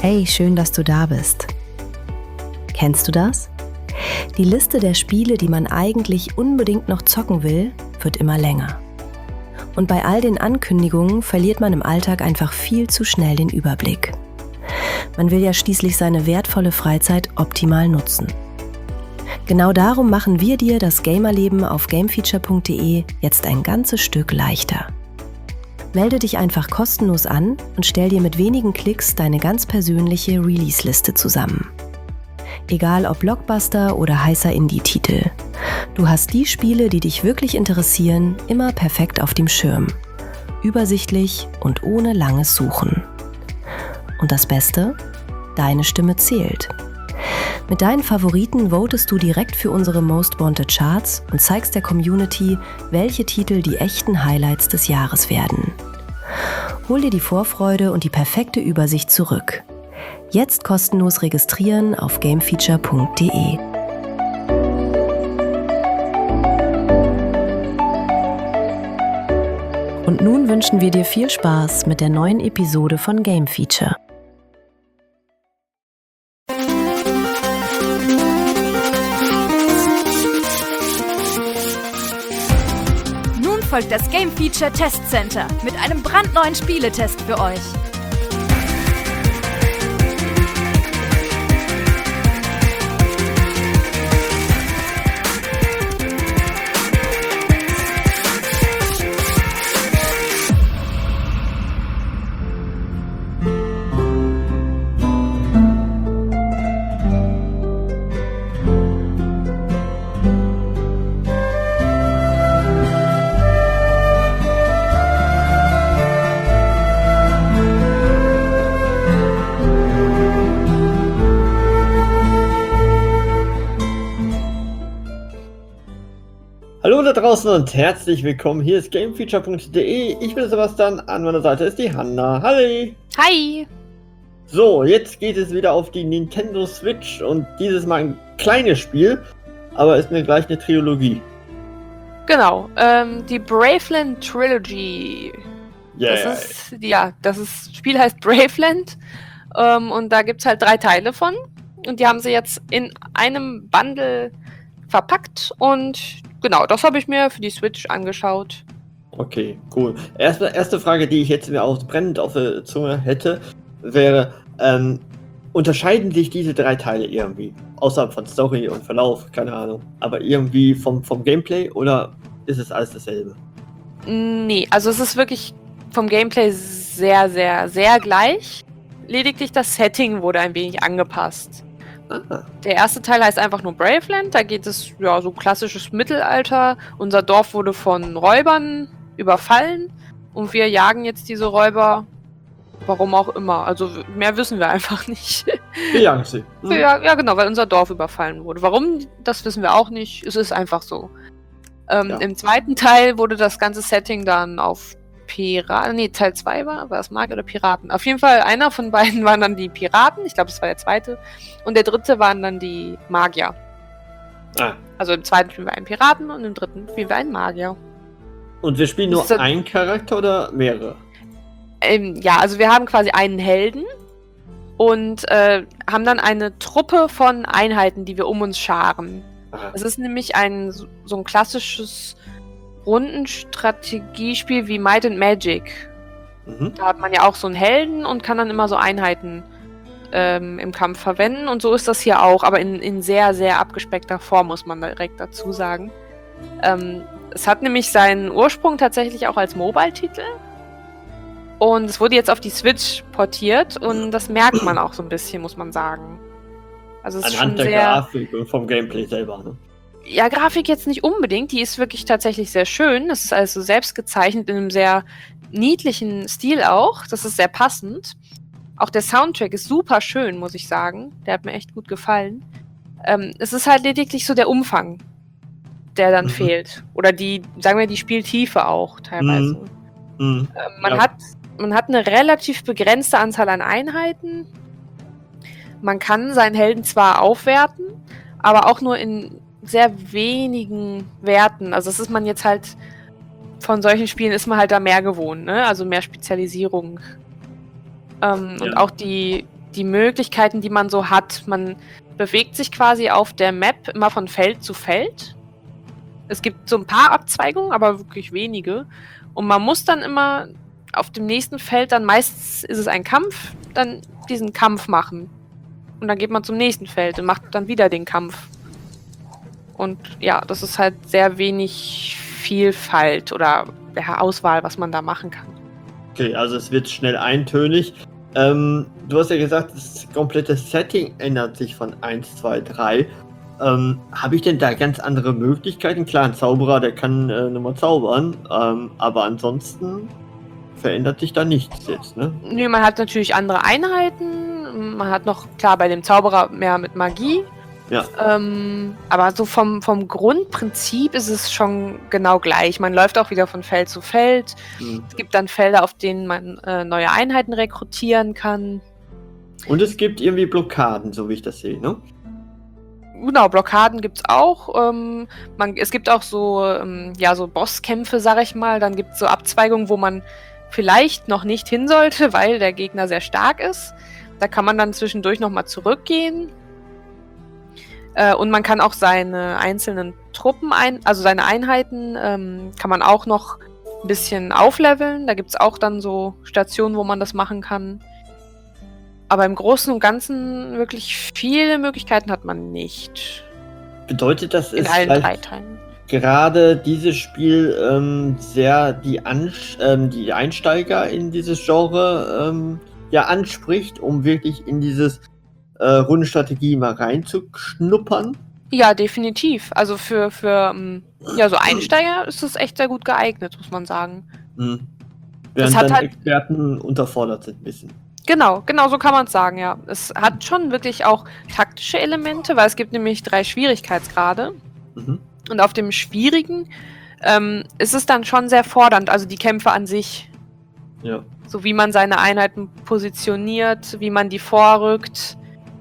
Hey, schön, dass du da bist. Kennst du das? Die Liste der Spiele, die man eigentlich unbedingt noch zocken will, wird immer länger. Und bei all den Ankündigungen verliert man im Alltag einfach viel zu schnell den Überblick. Man will ja schließlich seine wertvolle Freizeit optimal nutzen. Genau darum machen wir dir das Gamerleben auf gamefeature.de jetzt ein ganzes Stück leichter. Melde dich einfach kostenlos an und stell dir mit wenigen Klicks deine ganz persönliche Release-Liste zusammen. Egal ob Blockbuster oder heißer Indie-Titel. Du hast die Spiele, die dich wirklich interessieren, immer perfekt auf dem Schirm. Übersichtlich und ohne langes Suchen. Und das Beste? Deine Stimme zählt. Mit deinen Favoriten votest du direkt für unsere Most Wanted Charts und zeigst der Community, welche Titel die echten Highlights des Jahres werden. Hol dir die Vorfreude und die perfekte Übersicht zurück. Jetzt kostenlos registrieren auf gamefeature.de. Und nun wünschen wir dir viel Spaß mit der neuen Episode von Game Feature. Nun folgt das Game Feature Test Center mit einem brandneuen Spieletest für euch. Hallo da draußen und herzlich willkommen. Hier ist gamefeature.de. Ich bin Sebastian, an meiner Seite ist die Hanna. Hallo! Hi! So, jetzt geht es wieder auf die Nintendo Switch und dieses Mal ein kleines Spiel, aber ist mir gleich eine Trilogie. Genau, die Braveland Trilogy. Yeah. Das Spiel heißt Braveland und da gibt es halt 3 Teile von und die haben sie jetzt in einem Bundle verpackt und genau, das habe ich mir für die Switch angeschaut. Okay, cool. Erste Frage, die ich jetzt mir auch brennend auf der Zunge hätte, wäre, unterscheiden sich diese 3 Teile irgendwie? Außerhalb von Story und Verlauf, keine Ahnung. Aber irgendwie vom Gameplay oder ist es alles dasselbe? Nee, also es ist wirklich vom Gameplay sehr, sehr, sehr gleich. Lediglich das Setting wurde ein wenig angepasst. Der erste Teil heißt einfach nur Braveland, da geht es ja so klassisches Mittelalter. Unser Dorf wurde von Räubern überfallen und wir jagen jetzt diese Räuber, warum auch immer. Also mehr wissen wir einfach nicht. Wir jagen sie. Ja, genau, weil unser Dorf überfallen wurde. Warum, das wissen wir auch nicht, es ist einfach so. Im zweiten Teil wurde das ganze Setting dann auf Piraten, Teil 2 war es Magier oder Piraten? Auf jeden Fall, einer von beiden waren dann die Piraten, ich glaube, es war der zweite. Und der dritte waren dann die Magier. Also im zweiten spielen wir einen Piraten und im dritten spielen wir einen Magier. Und wir spielen nur einen Charakter oder mehrere? Ja, also wir haben quasi einen Helden und haben dann eine Truppe von Einheiten, die wir um uns scharen. Es ist nämlich so ein klassisches Rundenstrategiespiel wie Might and Magic. Da hat man ja auch so einen Helden und kann dann immer so Einheiten im Kampf verwenden. Und so ist das hier auch, aber in sehr, sehr abgespeckter Form, muss man direkt dazu sagen. Es hat nämlich seinen Ursprung tatsächlich auch als Mobile-Titel. Und es wurde jetzt auf die Switch portiert und das merkt man auch so ein bisschen, muss man sagen. Also es ist anhand schon der Grafik und vom Gameplay selber, ne? Ja, Grafik jetzt nicht unbedingt, die ist wirklich tatsächlich sehr schön. Das ist also selbst gezeichnet in einem sehr niedlichen Stil auch. Das ist sehr passend. Auch der Soundtrack ist super schön, muss ich sagen. Der hat mir echt gut gefallen. Es ist halt lediglich so der Umfang, der dann fehlt. Oder die Spieltiefe auch teilweise. Man hat eine relativ begrenzte Anzahl an Einheiten. Man kann seinen Helden zwar aufwerten, aber auch nur in sehr wenigen Werten. Also das ist man jetzt halt, von solchen Spielen ist man halt da mehr gewohnt, ne? Also mehr Spezialisierung. Und auch die die Möglichkeiten, die man so hat. Man bewegt sich quasi auf der Map immer von Feld zu Feld. Es gibt so ein paar Abzweigungen, aber wirklich wenige. Und man muss dann immer auf dem nächsten Feld, dann meistens ist es ein Kampf, dann diesen Kampf machen. Und dann geht man zum nächsten Feld und macht dann wieder den Kampf. Und ja, das ist halt sehr wenig Vielfalt oder Auswahl, was man da machen kann. Okay, also es wird schnell eintönig. Du hast ja gesagt, das komplette Setting ändert sich von 1, 2, 3. Habe ich denn da ganz andere Möglichkeiten? Klar, ein Zauberer, der kann nochmal zaubern, aber ansonsten verändert sich da nichts jetzt, ne? Nee, man hat natürlich andere Einheiten. Man hat noch, klar, bei dem Zauberer mehr mit Magie. Ja. Aber so vom Grundprinzip ist es schon genau gleich. Man läuft auch wieder von Feld zu Feld. Es gibt dann Felder, auf denen man neue Einheiten rekrutieren kann. Und es gibt irgendwie Blockaden, so wie ich das sehe, ne? Genau, Blockaden gibt's auch. Es gibt auch so, so Bosskämpfe, sag ich mal. Dann gibt's so Abzweigungen, wo man vielleicht noch nicht hin sollte, weil der Gegner sehr stark ist. Da kann man dann zwischendurch nochmal zurückgehen. Und man kann auch seine einzelnen Truppen, also seine Einheiten, kann man auch noch ein bisschen aufleveln. Da gibt's auch dann so Stationen, wo man das machen kann. Aber im Großen und Ganzen wirklich viele Möglichkeiten hat man nicht. Bedeutet das, in ist allen 3 Teilen. Gerade dieses Spiel sehr die Einsteiger in dieses Genre anspricht, um wirklich in dieses Rundenstrategie mal reinzuschnuppern? Ja, definitiv. Also für so Einsteiger ist es echt sehr gut geeignet, muss man sagen. Während dann Experten unterfordert sind ein bisschen. Genau, so kann man es sagen, ja. Es hat schon wirklich auch taktische Elemente, weil es gibt nämlich 3 Schwierigkeitsgrade. Und auf dem schwierigen ist es dann schon sehr fordernd, also die Kämpfe an sich. Ja. So wie man seine Einheiten positioniert, wie man die vorrückt,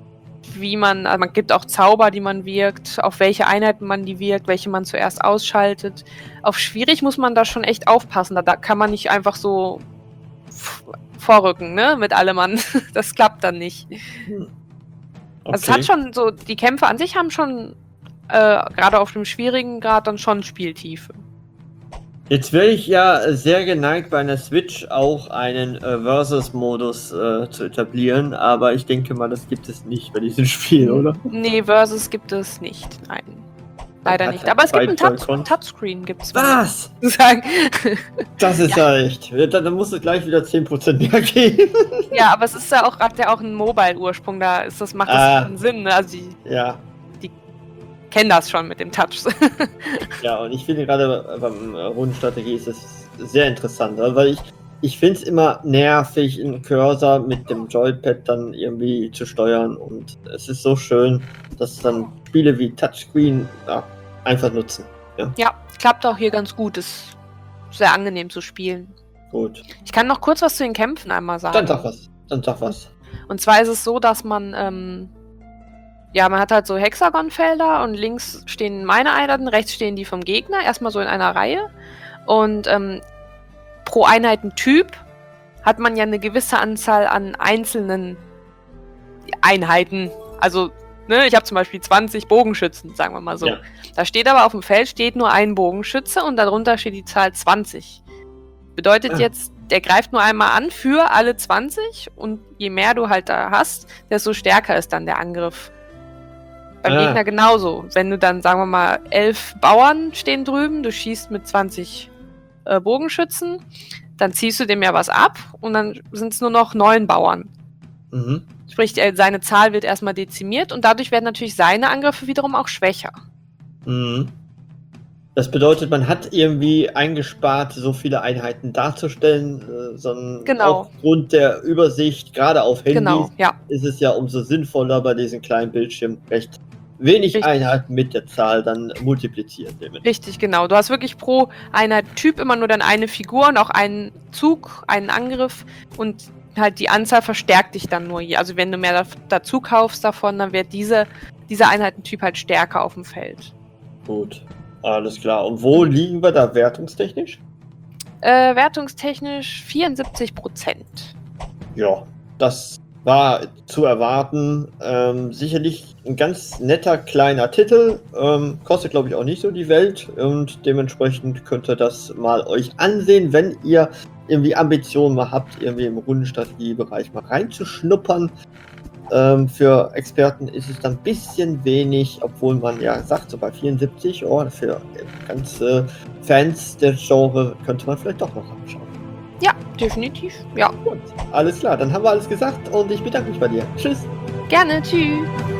man gibt auch Zauber, die man wirkt, auf welche Einheiten man die wirkt, welche man zuerst ausschaltet. Auf schwierig muss man da schon echt aufpassen, da kann man nicht einfach so vorrücken, ne, mit allem Mann. Das klappt dann nicht. Okay. Also es hat schon so, die Kämpfe an sich haben schon, gerade auf dem schwierigen Grad, dann schon Spieltiefe. Jetzt wäre ich ja sehr geneigt, bei einer Switch auch einen Versus-Modus zu etablieren, aber ich denke mal, das gibt es nicht bei diesem Spiel, oder? Nee, Versus gibt es nicht, nein. Leider nicht. Aber es gibt einen Touchscreen, gibt's. Was? Sagen. Das ist ja echt. Dann musst du gleich wieder 10% mehr geben. Ja, aber es ist ja auch, hat ja auch einen Mobile-Ursprung, macht das schon Sinn, ne? Also die kennen das schon mit dem Touch. Ja, und ich finde gerade beim Rundenstrategie ist es sehr interessant, weil ich finde es immer nervig, einen Cursor mit dem Joypad dann irgendwie zu steuern, und es ist so schön, dass dann Spiele wie Touchscreen einfach nutzen. Ja, klappt auch hier ganz gut, ist sehr angenehm zu spielen. Gut. Ich kann noch kurz was zu den Kämpfen einmal sagen. Dann sag was. Und zwar ist es so, dass man man hat halt so Hexagonfelder und links stehen meine Einheiten, rechts stehen die vom Gegner, erstmal so in einer Reihe. Und pro Einheitentyp hat man ja eine gewisse Anzahl an einzelnen Einheiten. Also, ne, ich habe zum Beispiel 20 Bogenschützen, sagen wir mal so. Ja. Da steht aber auf dem Feld nur ein Bogenschütze und darunter steht die Zahl 20. Bedeutet jetzt, der greift nur einmal an für alle 20 und je mehr du halt da hast, desto stärker ist dann der Angriff. Beim Gegner genauso. Wenn du dann, sagen wir mal, 11 Bauern stehen drüben, du schießt mit 20 Bogenschützen, dann ziehst du dem ja was ab und dann sind es nur noch 9 Bauern. Sprich, seine Zahl wird erstmal dezimiert und dadurch werden natürlich seine Angriffe wiederum auch schwächer. Das bedeutet, man hat irgendwie eingespart, so viele Einheiten darzustellen, sondern aufgrund der Übersicht, gerade auf Handys, ist es ja umso sinnvoller, bei diesem kleinen Bildschirm recht wenig Einheiten mit der Zahl dann multiplizieren. Richtig, genau. Du hast wirklich pro Einheit-Typ immer nur dann eine Figur und auch einen Zug, einen Angriff, und halt die Anzahl verstärkt dich dann nur hier. Also wenn du mehr dazu kaufst davon, dann wird dieser Einheitentyp halt stärker auf dem Feld. Gut, alles klar. Und wo liegen wir da wertungstechnisch? Wertungstechnisch 74%. Ja, das war zu erwarten. Sicherlich ein ganz netter kleiner Titel. Kostet, glaube ich, auch nicht so die Welt. Und dementsprechend könnt ihr das mal euch ansehen, wenn ihr irgendwie Ambitionen mal habt, irgendwie im Rundenstrategiebereich mal reinzuschnuppern. Für Experten ist es dann ein bisschen wenig, obwohl man ja sagt, so bei 74, für ganze Fans der Genre könnte man vielleicht doch noch anschauen. Ja, definitiv. Ja. Gut, alles klar, dann haben wir alles gesagt und ich bedanke mich bei dir. Tschüss. Gerne. Tschüss.